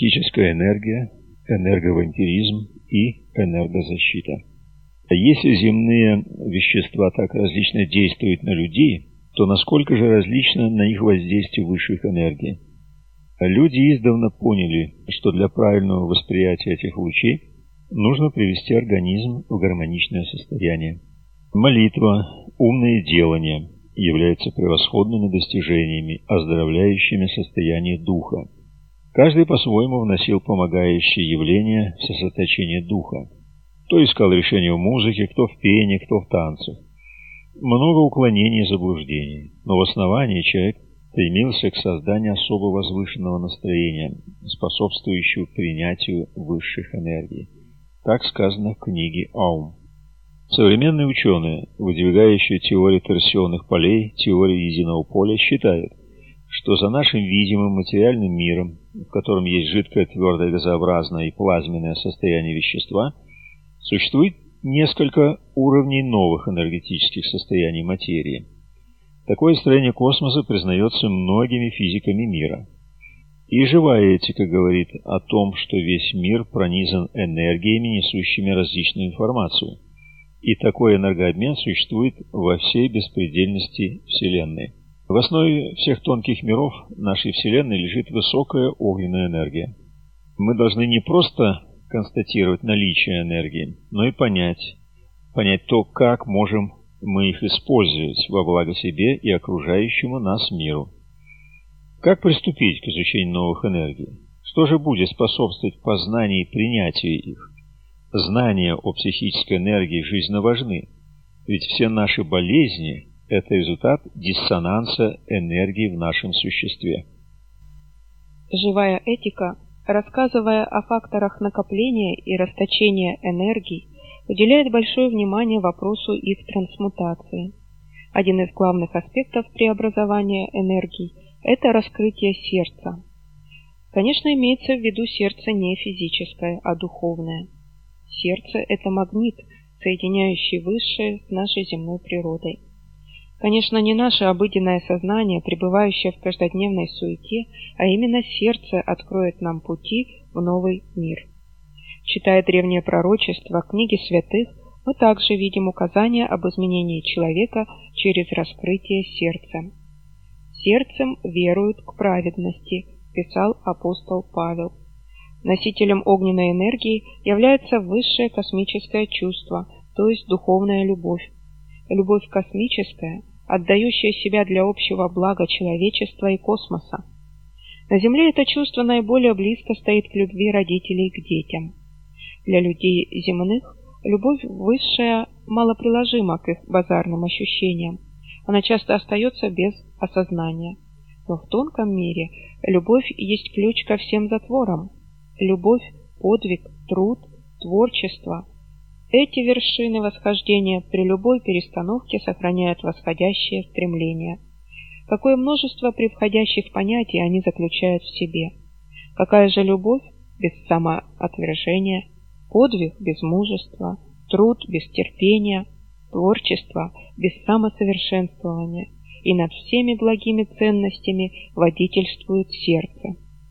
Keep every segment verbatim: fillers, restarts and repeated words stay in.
кинетическая энергия, энерговампиризм и энергозащита. Если земные вещества так различно действуют на людей, то насколько же различно на них воздействие высших энергий? Люди издавна поняли, что для правильного восприятия этих лучей нужно привести организм в гармоничное состояние. Молитва, умное делание являются превосходными достижениями, оздоровляющими состояние духа. Каждый по-своему вносил помогающие явления в сосредоточение духа. Кто искал решение в музыке, кто в пении, кто в танцах. Много уклонений и заблуждений, но в основании человек стремился к созданию особо возвышенного настроения, способствующего принятию высших энергий. Так сказано в книге Аум. Современные ученые, выдвигающие теорию торсионных полей, теорию единого поля, считают, что за нашим видимым материальным миром, в котором есть жидкое, твердое, газообразное и плазменное состояние вещества, существует несколько уровней новых энергетических состояний материи. Такое строение космоса признается многими физиками мира. И живая этика говорит о том, что весь мир пронизан энергиями, несущими различную информацию. И такой энергообмен существует во всей беспредельности Вселенной. В основе всех тонких миров нашей Вселенной лежит высокая огненная энергия. Мы должны не просто констатировать наличие энергии, но и понять, понять то, как можем мы их использовать во благо себе и окружающему нас миру. Как приступить к изучению новых энергий? Что же будет способствовать познанию и принятию их? Знания о психической энергии жизненно важны, ведь все наши болезни – это результат диссонанса энергии в нашем существе. Живая этика, рассказывая о факторах накопления и расточения энергий, уделяет большое внимание вопросу их трансмутации. Один из главных аспектов преобразования энергий – это раскрытие сердца. Конечно, имеется в виду сердце не физическое, а духовное. Сердце – это магнит, соединяющий высшее с нашей земной природой. Конечно, не наше обыденное сознание, пребывающее в каждодневной суете, а именно сердце откроет нам пути в новый мир. Читая древние пророчества, книги святых, мы также видим указания об изменении человека через раскрытие сердца. «Сердцем веруют к праведности», писал апостол Павел. Носителем огненной энергии является высшее космическое чувство, то есть духовная любовь. Любовь космическая, отдающая себя для общего блага человечества и космоса. На Земле это чувство наиболее близко стоит к любви родителей к детям. Для людей земных любовь высшая малоприложима к их базарным ощущениям. Она часто остается без осознания. Но в тонком мире любовь есть ключ ко всем затворам. Любовь, подвиг, труд, творчество – эти вершины восхождения при любой перестановке сохраняют восходящее стремление. Какое множество превходящих понятий они заключают в себе. Какая же любовь без самоотвержения, подвиг без мужества, труд без терпения, творчество без самосовершенствования, и над всеми благими ценностями водительствует сердце.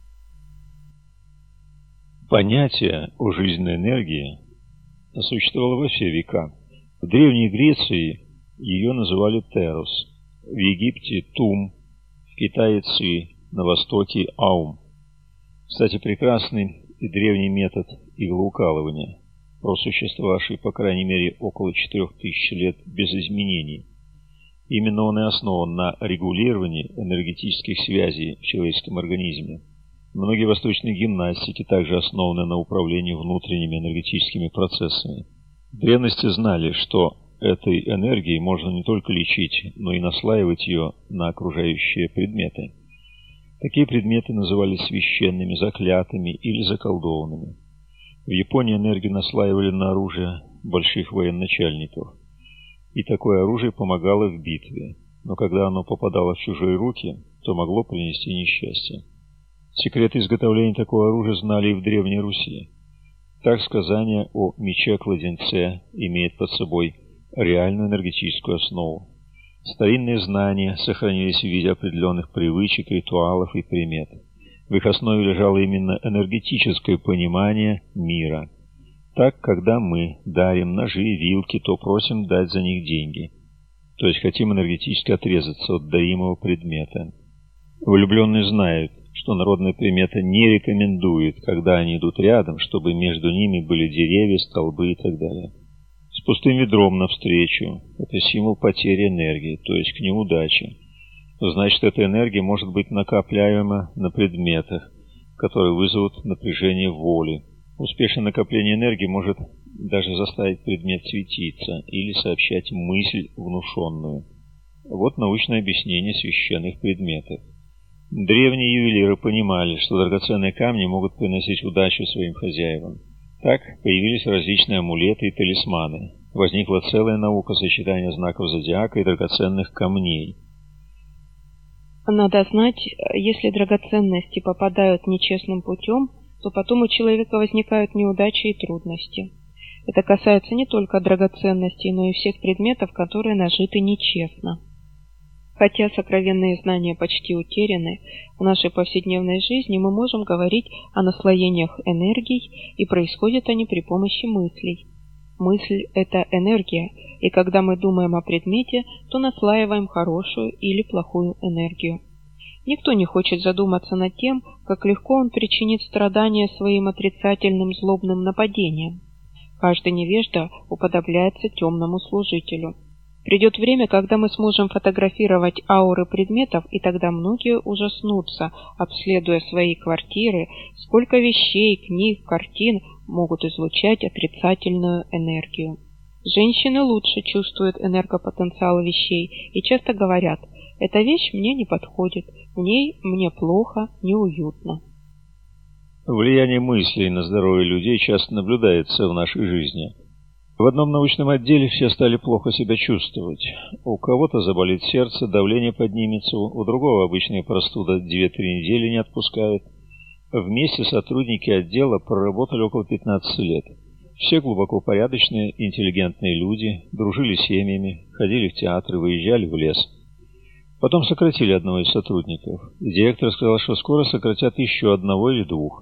Понятие о жизненной энергии существовало во все века. В Древней Греции ее называли Терос, в Египте Тум, в Китае Ци, на Востоке Аум. Кстати, прекрасный и древний метод иглоукалывания, просуществовавший по крайней мере около четырех тысяч лет без изменений. Именно он и основан на регулировании энергетических связей в человеческом организме. Многие восточные гимнастики также основаны на управлении внутренними энергетическими процессами. В древности знали, что этой энергией можно не только лечить, но и наслаивать ее на окружающие предметы. Такие предметы назывались священными, заклятыми или заколдованными. В Японии энергию наслаивали на оружие больших военачальников. И такое оружие помогало в битве, но когда оно попадало в чужие руки, то могло принести несчастье. Секреты изготовления такого оружия знали и в Древней Руси. Так сказание о мече-кладенце имеет под собой реальную энергетическую основу. Старинные знания сохранились в виде определенных привычек, ритуалов и примет. В В их основе лежало именно энергетическое понимание мира. Так, когда мы дарим ножи, вилки, то просим дать за них деньги. То есть хотим энергетически отрезаться от даримого предмета. Влюбленные знают, что народная примета не рекомендует, когда они идут рядом, чтобы между ними были деревья, столбы и так далее. С пустым ведром навстречу – это символ потери энергии, то есть к неудаче. Значит, эта энергия может быть накапливаема на предметах, которые вызовут напряжение воли. Успешное накопление энергии может даже заставить предмет светиться или сообщать мысль внушенную. Вот научное объяснение священных предметов. Древние ювелиры понимали, что драгоценные камни могут приносить удачу своим хозяевам. Так появились различные амулеты и талисманы. Возникла целая наука сочетания знаков зодиака и драгоценных камней. Надо знать, если драгоценности попадают нечестным путем, то потом у человека возникают неудачи и трудности. Это касается не только драгоценностей, но и всех предметов, которые нажиты нечестно. Хотя сокровенные знания почти утеряны, в нашей повседневной жизни мы можем говорить о наслоениях энергий, и происходят они при помощи мыслей. Мысль – это энергия, и когда мы думаем о предмете, то наслаиваем хорошую или плохую энергию. Никто не хочет задуматься над тем, как легко он причинит страдания своим отрицательным злобным нападением. Каждый невежда уподобляется темному служителю. Придет время, когда мы сможем фотографировать ауры предметов, и тогда многие ужаснутся, обследуя свои квартиры, сколько вещей, книг, картин могут излучать отрицательную энергию. Женщины лучше чувствуют энергопотенциал вещей и часто говорят: «Эта вещь мне не подходит, в ней мне плохо, неуютно». Влияние мыслей на здоровье людей часто наблюдается в нашей жизни. В одном научном отделе все стали плохо себя чувствовать. У кого-то заболит сердце, давление поднимется, у другого обычная простуда две-три недели не отпускает. Вместе сотрудники отдела проработали около пятнадцати лет. Все глубоко порядочные, интеллигентные люди, дружили с семьями, ходили в театры, выезжали в лес. Потом сократили одного из сотрудников. Директор сказал, что скоро сократят еще одного или двух.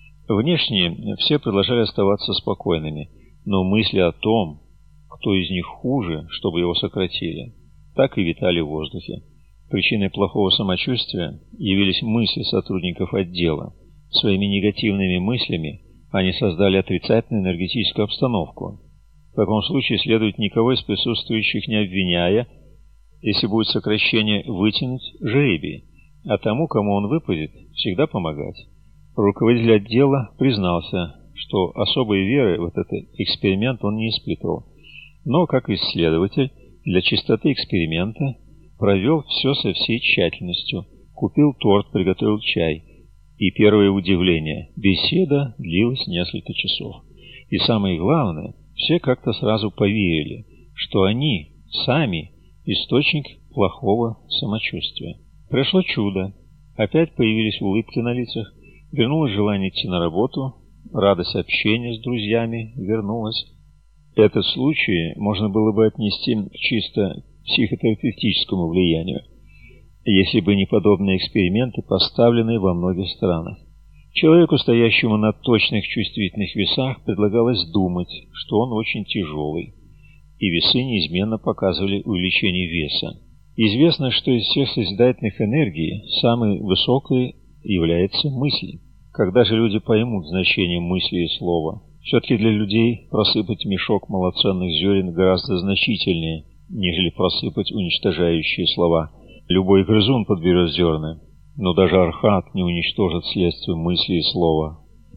Внешне все продолжали оставаться спокойными, но мысли о том, кто из них хуже, чтобы его сократили, так и витали в воздухе. Причиной плохого самочувствия явились мысли сотрудников отдела. Своими негативными мыслями они создали отрицательную энергетическую обстановку. В таком случае следует, никого из присутствующих не обвиняя, если будет сокращение, вытянуть жребий, а тому, кому он выпадет, всегда помогать. Руководитель отдела признался, что особой веры в этот эксперимент он не испытывал, но как исследователь для чистоты эксперимента провел все со всей тщательностью, купил торт, приготовил чай. И первое удивление – беседа длилась несколько часов. И самое главное, все как-то сразу поверили, что они сами источник плохого самочувствия. Прошло чудо. Опять появились улыбки на лицах, вернулось желание идти на работу, радость общения с друзьями вернулась. Этот случай можно было бы отнести к чисто психотерапевтическому влиянию, если бы не подобные эксперименты, поставленные во многих странах. Человеку, стоящему на точных чувствительных весах, предлагалось думать, что он очень тяжелый, и весы неизменно показывали увеличение веса. Известно, что из всех созидательных энергий самой высокой является мысль. Когда же люди поймут значение мысли и слова? Все-таки для людей просыпать мешок малоценных зерен гораздо значительнее, нежели просыпать уничтожающие слова. Любой грызун подберет зерна, но даже архат не уничтожит следствие мысли и слова.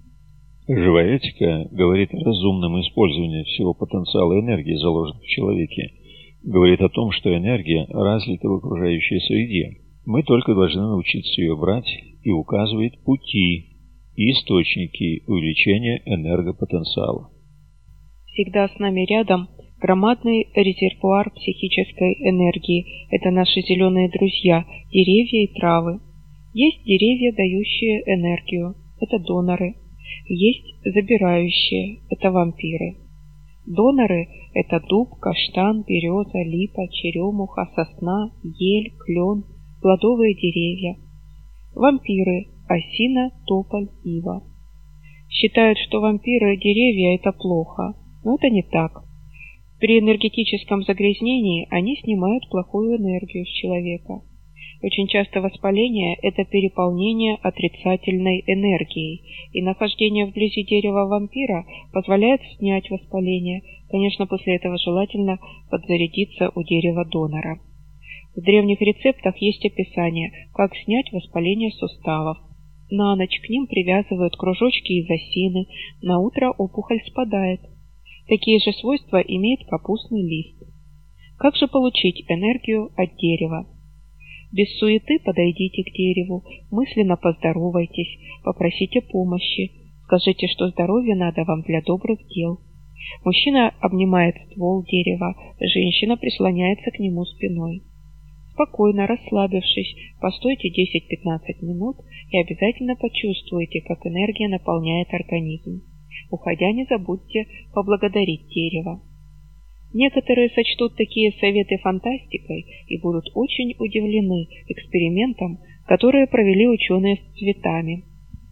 Живая этика говорит о разумном использовании всего потенциала энергии, заложенного в человеке. Говорит о том, что энергия разлита в окружающей среде. Мы только должны научиться ее брать, и указывает пути и источники увеличения энергопотенциала. Всегда с нами рядом громадный резервуар психической энергии. Это наши зеленые друзья, деревья и травы. Есть деревья, дающие энергию. Это доноры. Есть забирающие. Это вампиры. Доноры – это дуб, каштан, береза, липа, черемуха, сосна, ель, клен, плодовые деревья. Вампиры осина, тополь, ива. Считают, что вампиры и деревья – это плохо, но это не так. При энергетическом загрязнении они снимают плохую энергию с человека. Очень часто воспаление – это переполнение отрицательной энергией, и нахождение вблизи дерева вампира позволяет снять воспаление. Конечно, после этого желательно подзарядиться у дерева донора. В древних рецептах есть описание, как снять воспаление суставов. На ночь к ним привязывают кружочки из осины, на утро опухоль спадает. Такие же свойства имеет капустный лист. Как же получить энергию от дерева? Без суеты подойдите к дереву, мысленно поздоровайтесь, попросите помощи, скажите, что здоровье надо вам для добрых дел. Мужчина обнимает ствол дерева, женщина прислоняется к нему спиной. Спокойно, расслабившись, постойте десять-пятнадцать минут и обязательно почувствуйте, как энергия наполняет организм. Уходя, не забудьте поблагодарить дерево. Некоторые сочтут такие советы фантастикой и будут очень удивлены экспериментом, которые провели ученые с цветами.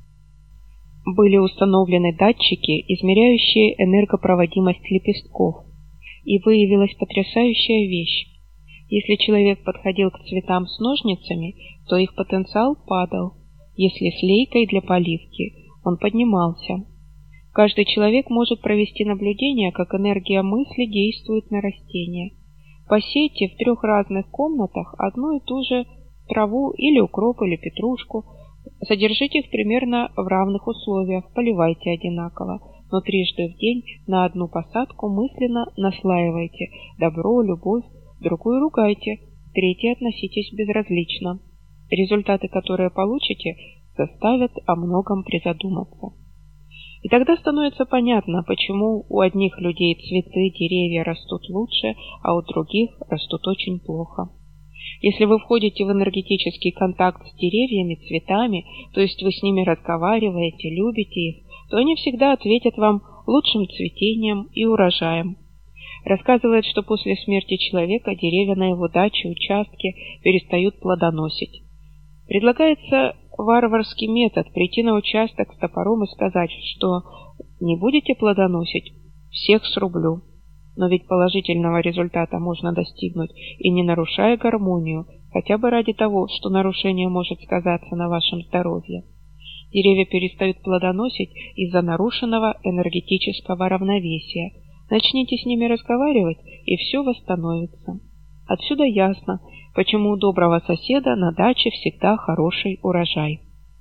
Были установлены датчики, измеряющие энергопроводимость лепестков, и выявилась потрясающая вещь. Если человек подходил к цветам с ножницами, то их потенциал падал. Если с лейкой для поливки, он поднимался. Каждый человек может провести наблюдение, как энергия мысли действует на растения. Посейте в трех разных комнатах одну и ту же траву или укроп, или петрушку. Содержите их примерно в равных условиях, поливайте одинаково, но трижды в день на одну посадку мысленно наслаивайте добро, любовь, другую ругайте, третьей относитесь безразлично. Результаты, которые получите, заставят о многом призадуматься. И тогда становится понятно, почему у одних людей цветы, деревья растут лучше, а у других растут очень плохо. Если вы входите в энергетический контакт с деревьями, цветами, то есть вы с ними разговариваете, любите их, то они всегда ответят вам лучшим цветением и урожаем. Рассказывают, что после смерти человека деревья на его даче, участке перестают плодоносить. Предлагается варварский метод прийти на участок с топором и сказать, что не будете плодоносить, всех срублю. Но ведь положительного результата можно достигнуть и не нарушая гармонию, хотя бы ради того, что нарушение может сказаться на вашем здоровье. Деревья перестают плодоносить из-за нарушенного энергетического равновесия. Начните с ними разговаривать, и все восстановится. Отсюда ясно, почему у доброго соседа на даче всегда хороший урожай.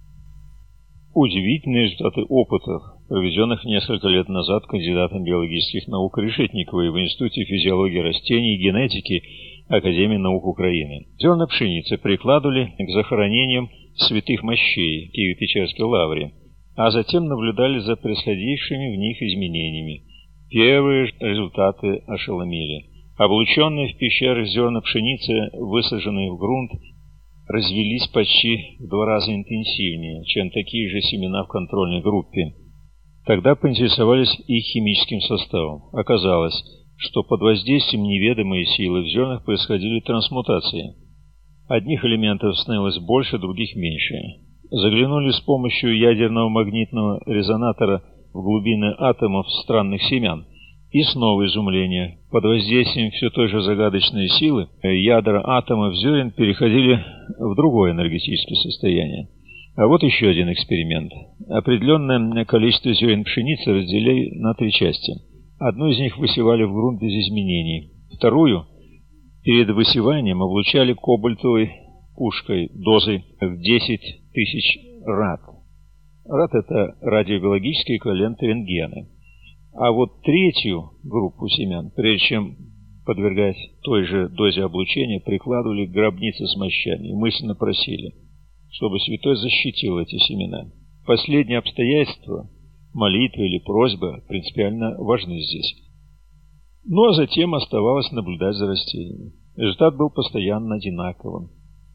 Удивительные результаты опытов, проведенных несколько лет назад кандидатом биологических наук Решетниковой в Институте физиологии растений и генетики Академии наук Украины. Зерна пшеницы прикладывали к захоронениям святых мощей Киево-Печерской лавре, а затем наблюдали за происходившими в них изменениями. Первые результаты ошеломили. Облученные в пещерах зерна пшеницы, высаженные в грунт, развелись почти в два раза интенсивнее, чем такие же семена в контрольной группе. Тогда поинтересовались их химическим составом. Оказалось, что под воздействием неведомой силы в зернах происходили трансмутации. Одних элементов становилось больше, других меньше. Заглянули с помощью ядерного магнитного резонатора в глубины атомов странных семян. И снова изумление. Под воздействием все той же загадочной силы ядра атомов зерен переходили в другое энергетическое состояние. А вот еще один эксперимент. Определенное количество зерен пшеницы разделили на три части. Одну из них высевали в грунт без изменений. Вторую перед высеванием облучали кобальтовой пушкой дозой в десять тысяч рад. Рад – это радиобиологический эквивалент рентгена. А вот третью группу семян, прежде чем подвергать той же дозе облучения, прикладывали к гробнице с мощами и мысленно просили, чтобы святой защитил эти семена. Последнее обстоятельство, молитва или просьба, принципиально важны здесь. Ну а затем оставалось наблюдать за растениями. Результат был постоянно одинаковым,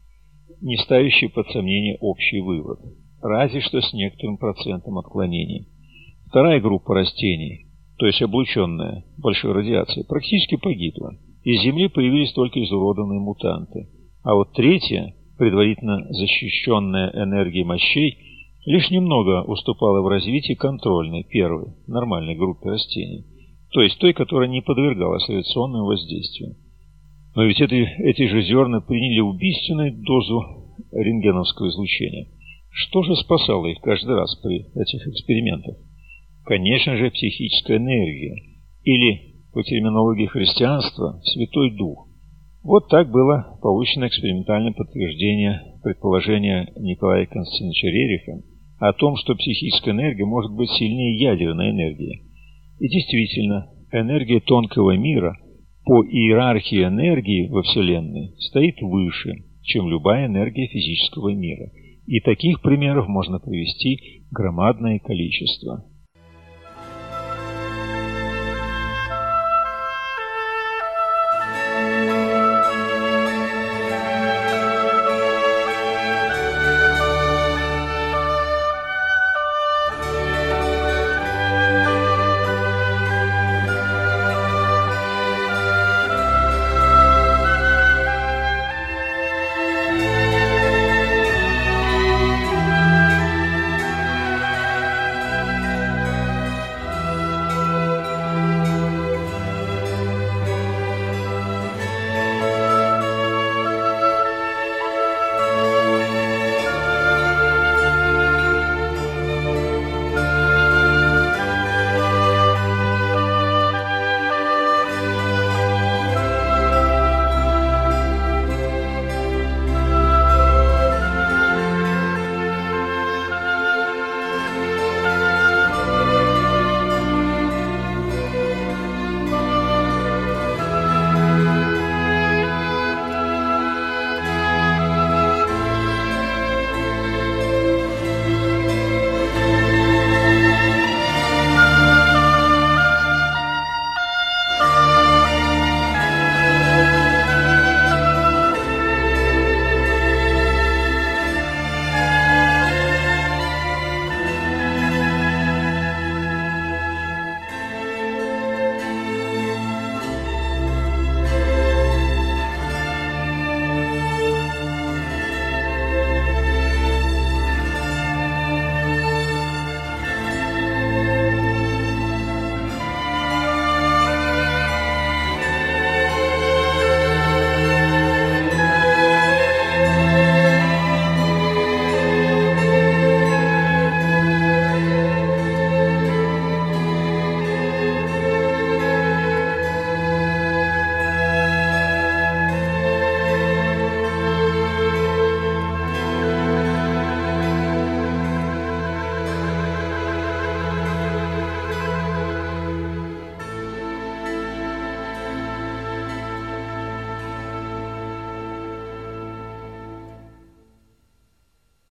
не ставящий под сомнение общий вывод, разве что с некоторым процентом отклонений. Вторая группа растений, то есть облученная большой радиацией, практически погибла. Из Земли появились только изуродованные мутанты. А вот третья, предварительно защищенная энергией мощей, лишь немного уступала в развитии контрольной, первой, нормальной группе растений, то есть той, которая не подвергалась радиационному воздействию. Но ведь эти, эти же зерна приняли убийственную дозу рентгеновского излучения. Что же спасало их каждый раз при этих экспериментах? Конечно же, психическая энергия, или, по терминологии христианства, Святой Дух. Вот так было получено экспериментальное подтверждение предположения Николая Константиновича Рериха о том, что психическая энергия может быть сильнее ядерной энергии. И действительно, энергия тонкого мира по иерархии энергии во Вселенной стоит выше, чем любая энергия физического мира. И таких примеров можно привести громадное количество.